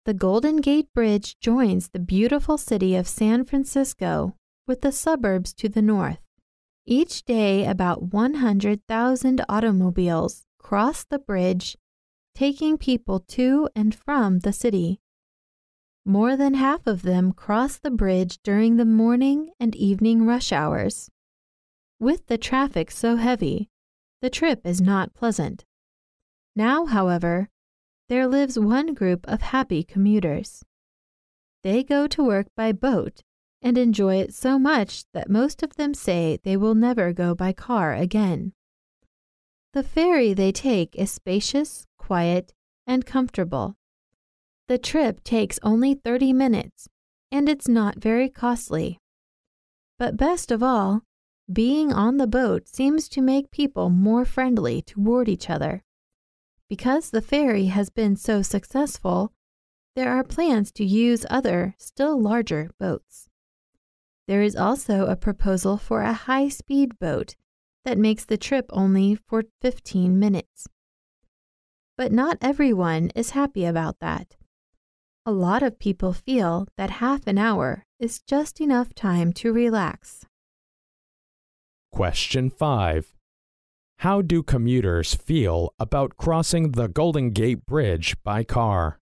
The Golden Gate Bridge joins the beautiful city of San Francisco with the suburbs to the north. Each day, about 100,000 automobiles cross the bridge, taking people to and from the city. More than half of them cross the bridge during the morning and evening rush hours. With the traffic so heavy, the trip is not pleasant. Now, however, there lives one group of happy commuters. They go to work by boat and enjoy it so much that most of them say they will never go by car again. The ferry they take is spacious, quiet, and comfortable. The trip takes only 30 minutes, and it's not very costly. But best of all, being on the boat seems to make people more friendly toward each other. Because the ferry has been so successful, there are plans to use other, still larger boats. There is also a proposal for a high-speed boat that makes the trip only for 15 minutes. But not everyone is happy about that. A lot of people feel that half an hour is just enough time to relax. Question 5. How do commuters feel about crossing the Golden Gate Bridge by car?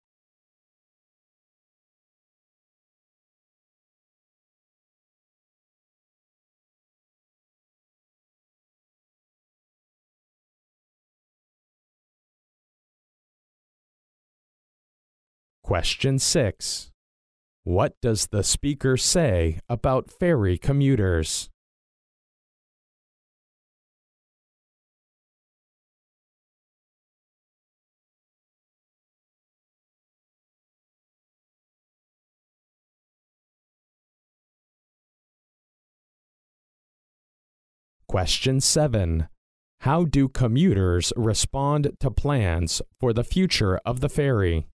Question 6. What does the speaker say about ferry commuters? Question 7. How do commuters respond to plans for the future of the ferry?